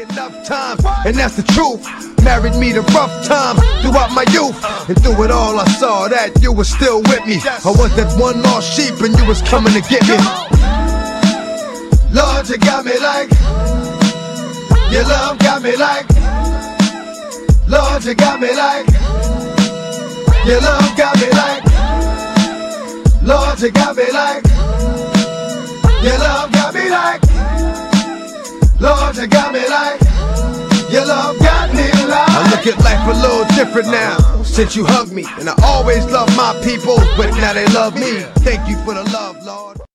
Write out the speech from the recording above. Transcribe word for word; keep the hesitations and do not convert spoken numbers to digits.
enough times, and that's the truth. Married me to rough times throughout my youth, and through it all I saw that you were still with me. I was that one lost sheep and you was coming to get me. Lord, you got me like, your love got me like, Lord, you got me like, your love got me like, Lord, you got me like, your love got me like, Lord, you got me like, your love got me like. I look at life a little different now since you hugged me, and I always love my people, but now they love me. Thank you for the love, Lord.